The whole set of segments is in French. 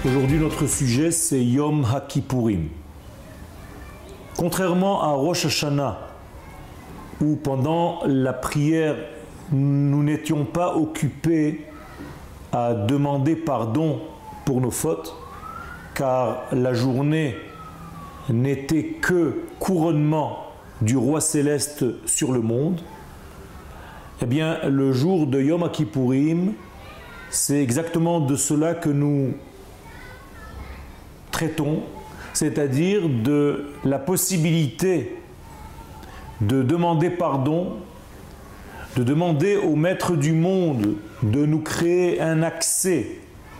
Aujourd'hui, notre sujet, c'est Yom HaKippurim. Contrairement à Rosh Hashanah, où pendant la prière, nous n'étions pas occupés à demander pardon pour nos fautes, car la journée n'était que couronnement du roi céleste sur le monde, eh bien, le jour de Yom HaKippurim, c'est exactement de cela que nous traitons, c'est-à-dire de la possibilité de demander pardon, de demander au Maître du monde de nous créer un accès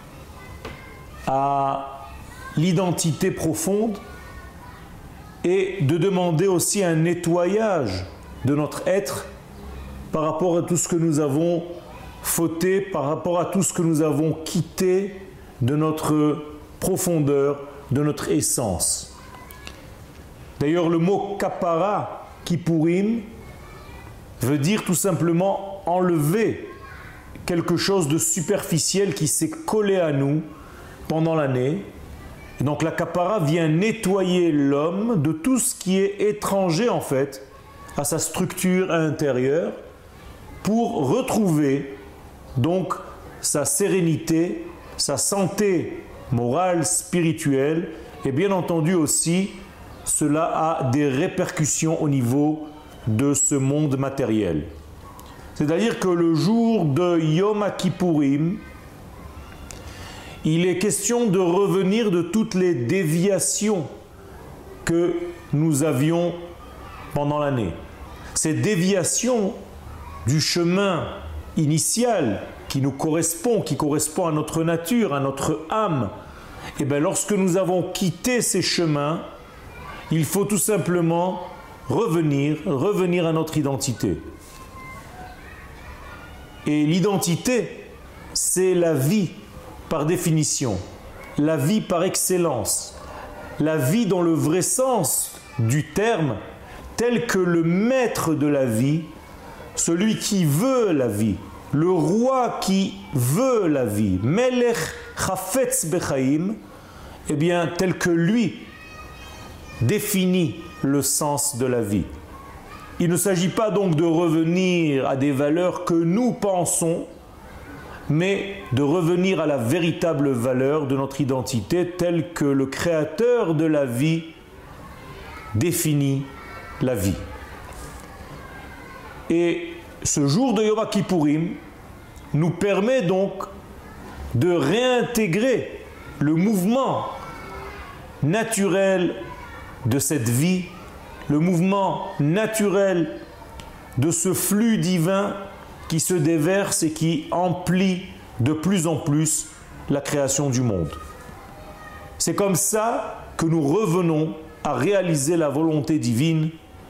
à l'identité profonde et de demander aussi un nettoyage de notre être par rapport à tout ce que nous avons fauté, par rapport à tout ce que nous avons quitté de notre profondeur, de notre essence. D'ailleurs, le mot kapara, kippurim, veut dire tout simplement enlever quelque chose de superficiel qui s'est collé à nous pendant l'année. Et donc la kapara vient nettoyer l'homme de tout ce qui est étranger en fait à sa structure intérieure pour retrouver donc sa sérénité, sa santé morale, spirituelle, et bien entendu aussi cela a des répercussions au niveau de ce monde matériel. C'est-à-dire que le jour de Yom HaKippurim, il est question de revenir de toutes les déviations que nous avions pendant l'année. Ces déviations du chemin initial qui nous correspond, qui correspond à notre nature, à notre âme, et bien lorsque nous avons quitté ces chemins, il faut tout simplement revenir à notre identité. Et l'identité, c'est la vie par définition, la vie par excellence, la vie dans le vrai sens du terme, tel que le maître de la vie, celui qui veut la vie, le roi qui veut la vie, Melech Chafetz Bechaim, eh bien, tel que lui définit le sens de la vie. Il ne s'agit pas donc de revenir à des valeurs que nous pensons, mais de revenir à la véritable valeur de notre identité telle que le créateur de la vie définit la vie. Et ce jour de Yom HaKippurim nous permet donc de réintégrer le mouvement naturel de cette vie, le mouvement naturel de ce flux divin qui se déverse et qui emplit de plus en plus la création du monde. C'est comme ça que nous revenons à réaliser la volonté divine,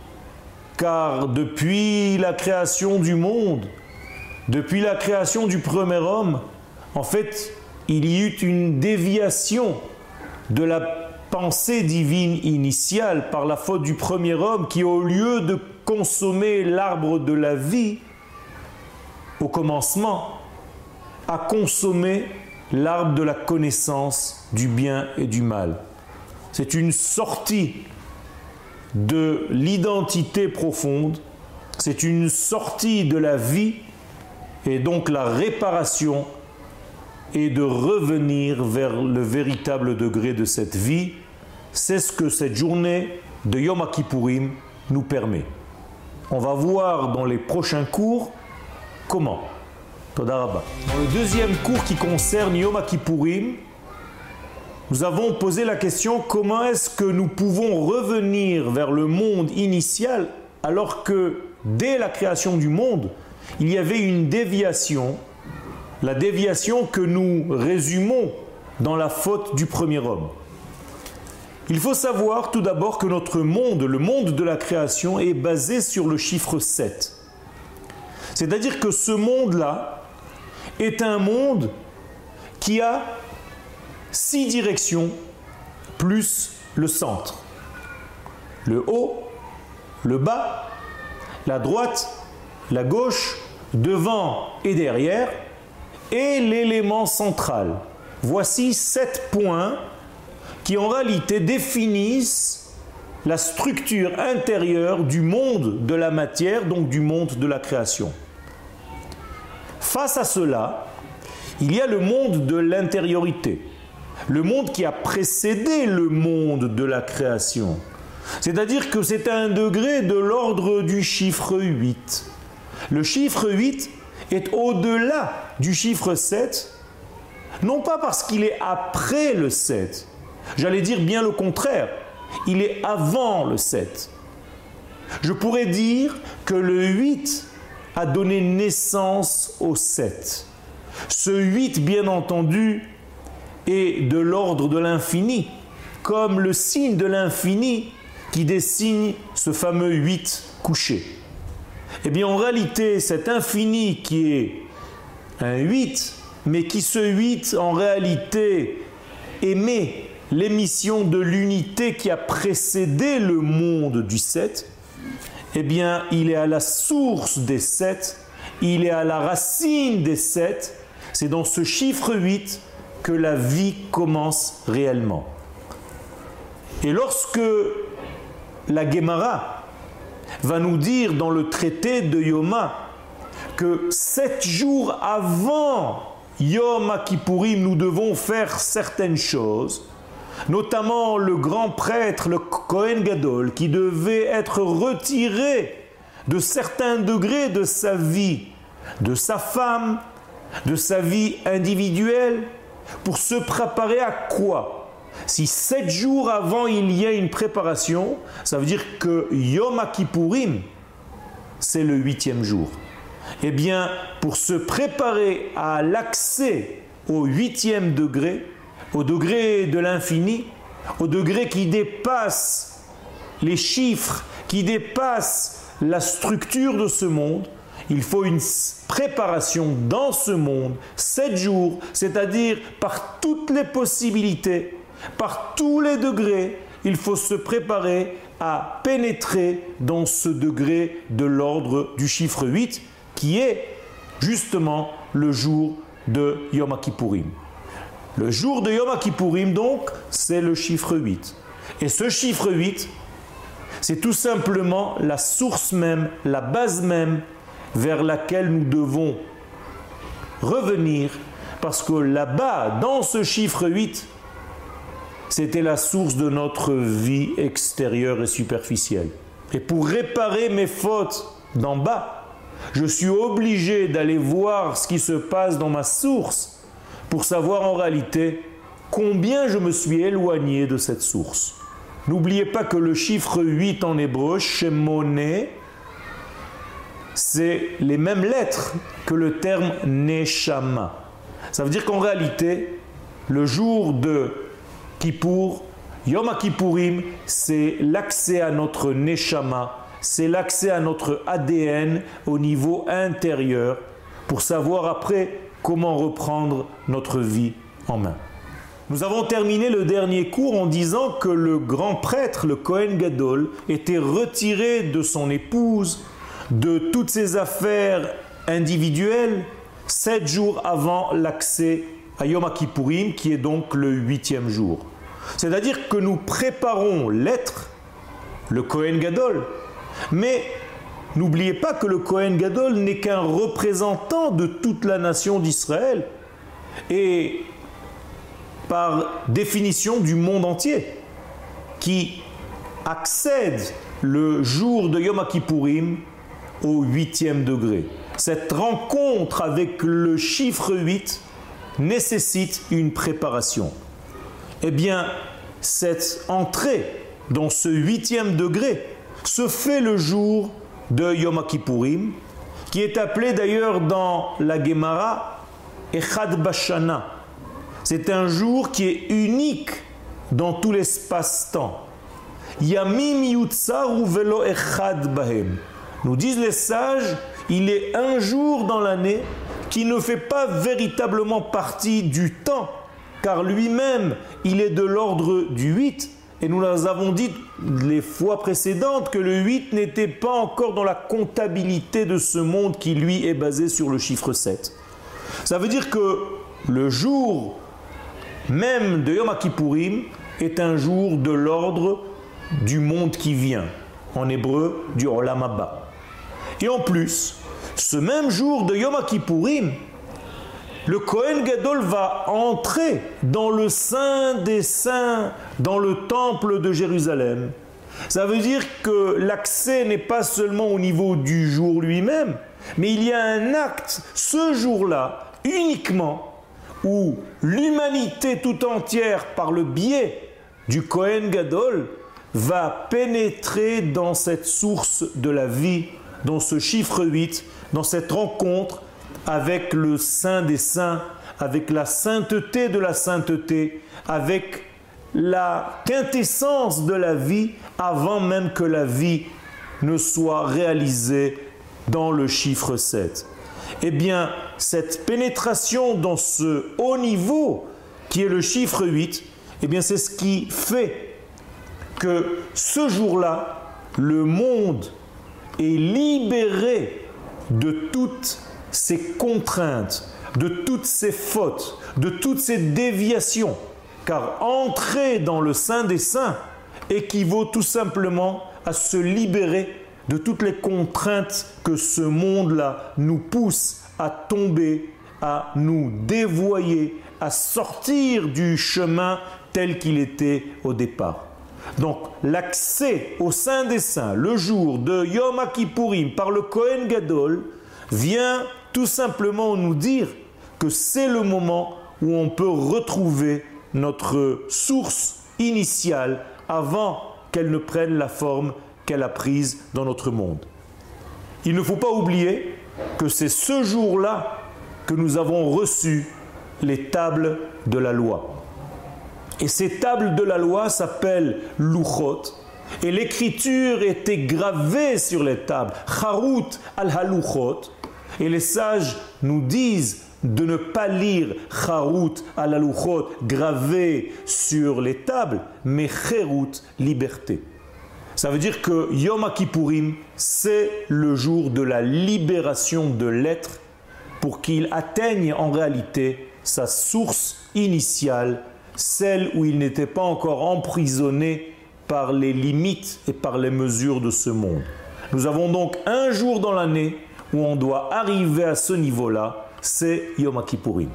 car depuis la création du monde, depuis la création du premier homme, en fait, il y eut une déviation de la pensée divine initiale par la faute du premier homme qui, au lieu de consommer l'arbre de la vie au commencement, a consommé l'arbre de la connaissance du bien et du mal. C'est une sortie de l'identité profonde, c'est une sortie de la vie et donc la réparation et de revenir vers le véritable degré de cette vie. C'est ce que cette journée de Yom HaKippurim nous permet. On va voir dans les prochains cours comment. Toda Rabba. Dans le deuxième cours qui concerne Yom HaKippurim, nous avons posé la question comment est-ce que nous pouvons revenir vers le monde initial alors que dès la création du monde, il y avait une déviation, la déviation que nous résumons dans la faute du premier homme. Il faut savoir tout d'abord que notre monde, le monde de la création, est basé sur le chiffre 7. C'est-à-dire que ce monde-là est un monde qui a 6 directions plus le centre. Le haut, le bas, la droite, la gauche, devant et derrière, et l'élément central. voici 7 points qui en réalité définissent la structure intérieure du monde de la matière, donc du monde de la création. Face à cela, il y a le monde de l'intériorité, le monde qui a précédé le monde de la création. C'est-à-dire que c'est à un degré de l'ordre du chiffre 8. Le chiffre 8 est au-delà du chiffre 7, non pas parce qu'il est après le 7, j'allais dire bien le contraire, il est avant le 7. Je pourrais dire que le 8 a donné naissance au 7. Ce 8, bien entendu, est de l'ordre de l'infini, comme le signe de l'infini qui dessine ce fameux 8 couché. Eh bien, en réalité, cet infini qui est un 8, mais qui ce 8, en réalité, émet l'émission de l'unité qui a précédé le monde du 7, eh bien, il est à la source des 7, il est à la racine des 7. C'est dans ce chiffre 8 que la vie commence réellement. Et lorsque la Gemara va nous dire dans le traité de Yoma que 7 jours avant Yom Kippourim, nous devons faire certaines choses, notamment le grand prêtre, le Kohen Gadol, qui devait être retiré de certains degrés de sa vie, de sa femme, de sa vie individuelle, pour se préparer à quoi ? Si 7 jours avant il y a une préparation, ça veut dire que Yom Kippourim, c'est le 8e jour. Eh bien, pour se préparer à l'accès au 8e degré, au degré de l'infini, au degré qui dépasse les chiffres, qui dépasse la structure de ce monde, il faut une préparation dans ce monde, 7 jours, c'est-à-dire par toutes les possibilités, par tous les degrés, il faut se préparer à pénétrer dans ce degré de l'ordre du chiffre 8, qui est justement le jour de Yom Kippourim. Le jour de Yom Kippourim, donc, c'est le chiffre 8. Et ce chiffre 8, c'est tout simplement la source même, la base même, vers laquelle nous devons revenir, parce que là-bas, dans ce chiffre 8, c'était la source de notre vie extérieure et superficielle. Et pour réparer mes fautes d'en bas, je suis obligé d'aller voir ce qui se passe dans ma source pour savoir en réalité combien je me suis éloigné de cette source. N'oubliez pas que le chiffre 8 en hébreu, Shemoné, c'est les mêmes lettres que le terme Neshama. Ça veut dire qu'en réalité, le jour de Kippour, Yom Kippourim, c'est l'accès à notre Neshama, c'est l'accès à notre ADN au niveau intérieur pour savoir après comment reprendre notre vie en main. Nous avons terminé le dernier cours en disant que le grand prêtre, le Kohen Gadol, était retiré de son épouse, de toutes ses affaires individuelles, 7 jours avant l'accès à Yom Kippourim, qui est donc le 8e jour. C'est-à-dire que nous préparons l'être, le Kohen Gadol, mais n'oubliez pas que le Kohen Gadol n'est qu'un représentant de toute la nation d'Israël et par définition du monde entier qui accède le jour de Yom Kippourim au 8e degré. Cette rencontre avec le chiffre 8 nécessite une préparation. Eh bien, cette entrée dans ce 8e degré se fait le jour de Yom Kippourim, qui est appelé d'ailleurs dans la Gemara Echad Bashana. C'est un jour qui est unique dans tout l'espace-temps. Yamim yutsaru velo echad bahem. Nous disent les sages, il est un jour dans l'année qui ne fait pas véritablement partie du temps, car lui-même, il est de l'ordre du 8. Et nous avons dit les fois précédentes que le 8 n'était pas encore dans la comptabilité de ce monde qui, lui, est basé sur le chiffre 7. Ça veut dire que le jour même de Yom Kippourim, est un jour de l'ordre du monde qui vient. En hébreu, du Olam Haba. Et en plus, ce même jour de Yom Kippourim, le Kohen Gadol va entrer dans le Saint des Saints, dans le temple de Jérusalem. Ça veut dire que l'accès n'est pas seulement au niveau du jour lui-même, mais il y a un acte, ce jour-là, uniquement, où l'humanité tout entière, par le biais du Kohen Gadol, va pénétrer dans cette source de la vie, dans ce chiffre 8, dans cette rencontre avec le Saint des Saints, avec la sainteté de la sainteté, avec la quintessence de la vie avant même que la vie ne soit réalisée dans le chiffre 7. Eh bien, cette pénétration dans ce haut niveau qui est le chiffre 8, eh bien, c'est ce qui fait que ce jour-là, le monde est libéré de toutes ces contraintes, de toutes ces fautes, de toutes ces déviations. Car entrer dans le Saint des Saints équivaut tout simplement à se libérer de toutes les contraintes que ce monde-là nous pousse à tomber, à nous dévoyer, à sortir du chemin tel qu'il était au départ. Donc l'accès au Saint des Saints, le jour de Yom Kippourim par le Kohen Gadol, vient tout simplement nous dire que c'est le moment où on peut retrouver notre source initiale avant qu'elle ne prenne la forme qu'elle a prise dans notre monde. Il ne faut pas oublier que c'est ce jour-là que nous avons reçu les tables de la loi. Et ces tables de la loi s'appellent Luchot, et l'écriture était gravée sur les tables, Charut al-Haluchot, et les sages nous disent de ne pas lire Charut al-Haluchot gravé sur les tables, mais Cherut, liberté. Ça veut dire que Yom Kippourim, c'est le jour de la libération de l'être pour qu'il atteigne en réalité sa source initiale, celle où il n'était pas encore emprisonné par les limites et par les mesures de ce monde. Nous avons donc un jour dans l'année où on doit arriver à ce niveau-là, c'est Yom Kippourim.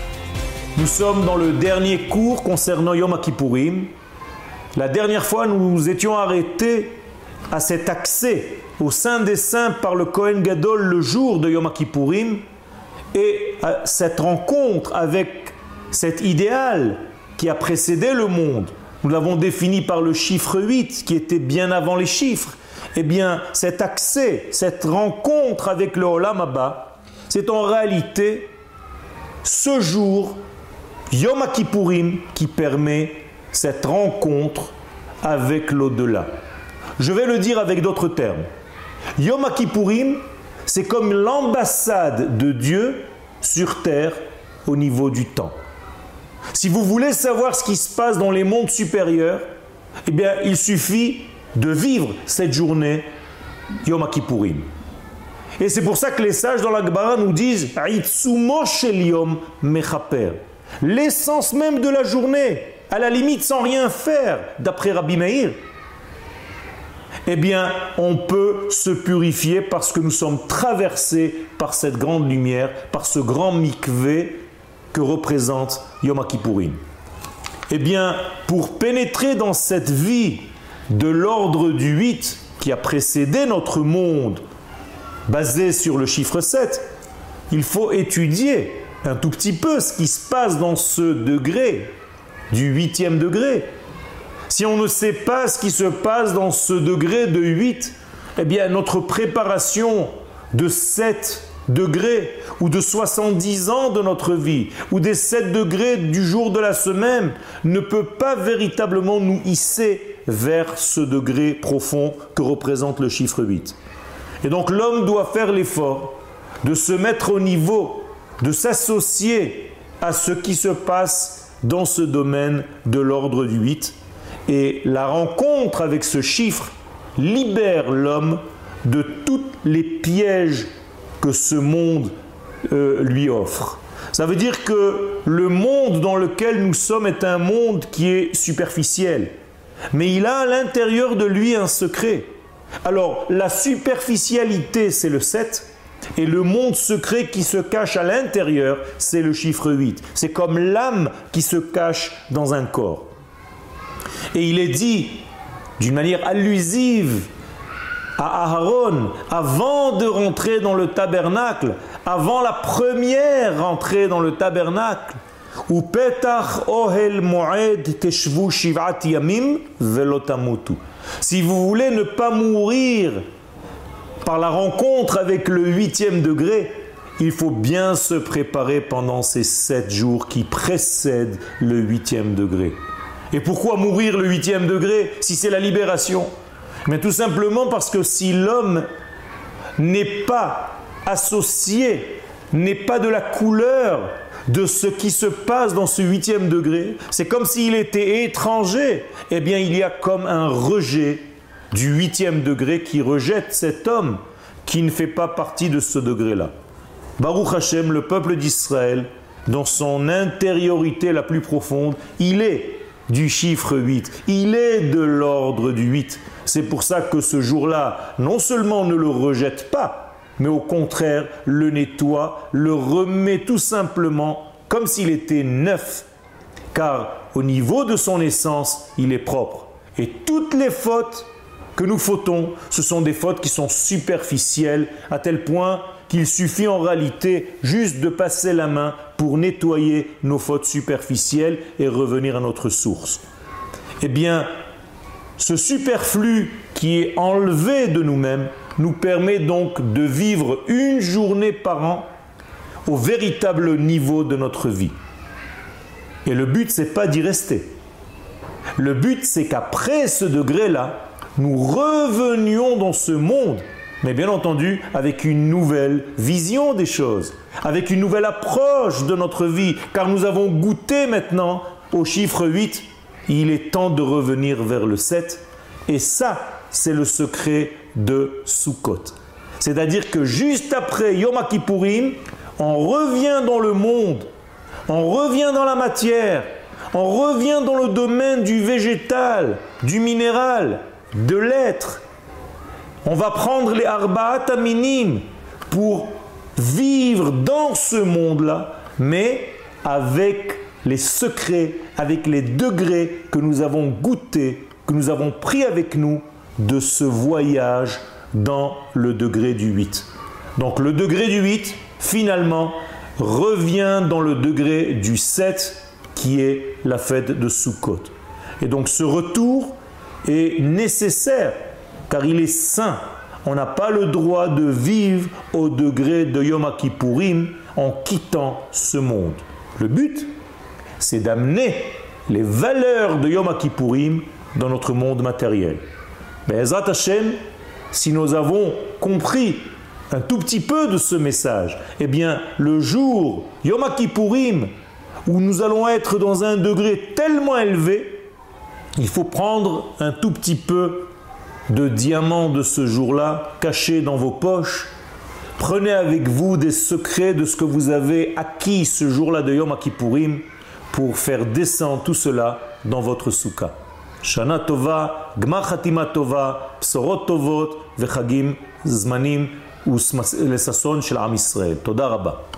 Nous sommes dans le dernier cours concernant Yom Kippourim. La dernière fois, nous étions arrêtés à cet accès au Saint des Saints par le Kohen Gadol le jour de Yom Kippourim et à cette rencontre avec cet idéal qui a précédé le monde. Nous l'avons défini par le chiffre 8 qui était bien avant les chiffres. Eh bien, cet accès, cette rencontre avec le Olam Haba, c'est en réalité ce jour, Yom Kippourim, qui permet cette rencontre avec l'au-delà. Je vais le dire avec d'autres termes. Yom Kippourim, c'est comme l'ambassade de Dieu sur terre au niveau du temps. Si vous voulez savoir ce qui se passe dans les mondes supérieurs, eh bien, il suffit de vivre cette journée Yom Kippourim. Et c'est pour ça que les sages dans la Gemara nous disent Itzumo shel Yom mechaper. L'essence même de la journée, à la limite sans rien faire, d'après Rabbi Meir, eh bien, on peut se purifier parce que nous sommes traversés par cette grande lumière, par ce grand mikvé que représente Yom Kippourim. Eh bien, pour pénétrer dans cette vie de l'ordre du 8 qui a précédé notre monde, basé sur le chiffre 7, il faut étudier un tout petit peu ce qui se passe dans ce degré, du 8e degré. Si on ne sait pas ce qui se passe dans ce degré de 8, eh bien notre préparation de 7 degrés ou de 70 ans de notre vie ou des 7 degrés du jour de la semaine ne peut pas véritablement nous hisser vers ce degré profond que représente le chiffre 8. Et donc l'homme doit faire l'effort de se mettre au niveau, de s'associer à ce qui se passe dans ce domaine de l'ordre du 8. Et la rencontre avec ce chiffre libère l'homme de tous les pièges que ce monde lui offre. Ça veut dire que le monde dans lequel nous sommes est un monde qui est superficiel. Mais il a à l'intérieur de lui un secret. Alors, la superficialité, c'est le 7. Et le monde secret qui se cache à l'intérieur, c'est le chiffre 8. C'est comme l'âme qui se cache dans un corps. Et il est dit, d'une manière allusive, à Aharon, avant de rentrer dans le tabernacle, avant la première entrée dans le tabernacle, ou petach ohel moed teshvu shivat yamim velo tamutu. Si vous voulez ne pas mourir par la rencontre avec le 8e degré, il faut bien se préparer pendant ces 7 jours qui précèdent le 8e degré. Et pourquoi mourir le 8e degré si c'est la libération ? Mais tout simplement parce que si l'homme n'est pas associé, n'est pas de la couleur de ce qui se passe dans ce 8e degré, c'est comme s'il était étranger, eh bien il y a comme un rejet du 8e degré qui rejette cet homme qui ne fait pas partie de ce degré-là. Baruch Hashem, le peuple d'Israël, dans son intériorité la plus profonde, il est du chiffre 8, il est de l'ordre du 8. C'est pour ça que ce jour-là, non seulement ne le rejette pas, mais au contraire le nettoie, le remet tout simplement comme s'il était neuf, car au niveau de son essence, il est propre. Et toutes les fautes que nous fautons, ce sont des fautes qui sont superficielles, à tel point qu'il suffit en réalité juste de passer la main pour nettoyer nos fautes superficielles et revenir à notre source. Eh bien, ce superflu qui est enlevé de nous-mêmes nous permet donc de vivre une journée par an au véritable niveau de notre vie. Et le but, c'est pas d'y rester. Le but, c'est qu'après ce degré-là, nous revenions dans ce monde, mais bien entendu avec une nouvelle vision des choses, avec une nouvelle approche de notre vie, car nous avons goûté maintenant au chiffre 8, il est temps de revenir vers le 7, et ça, c'est le secret de Sukkot. C'est-à-dire que juste après Yom Kippourim, on revient dans le monde, on revient dans la matière, on revient dans le domaine du végétal, du minéral, de l'être. On va prendre les Arba'at Aminim pour vivre dans ce monde-là, mais avec les secrets, avec les degrés que nous avons goûtés, que nous avons pris avec nous de ce voyage dans le degré du 8. Donc le degré du 8, finalement, revient dans le degré du 7, qui est la fête de Sukkot. Et donc ce retour est nécessaire, car il est saint. On n'a pas le droit de vivre au degré de Yom Kippourim en quittant ce monde. Le but, c'est d'amener les valeurs de Yom Kippourim dans notre monde matériel. Be'ezrat Hashem, si nous avons compris un tout petit peu de ce message, eh bien, le jour Yom Kippourim, où nous allons être dans un degré tellement élevé, il faut prendre un tout petit peu de diamants de ce jour-là, cachés dans vos poches. Prenez avec vous des secrets de ce que vous avez acquis ce jour-là de Yom Kippourim pour faire descendre tout cela dans votre soukha. Shana Tova, Gmar Chatima Tova, Psorot Tovot, Vechagim Zmanim, Lesasson Shel Am Yisrael. Toda Rabba.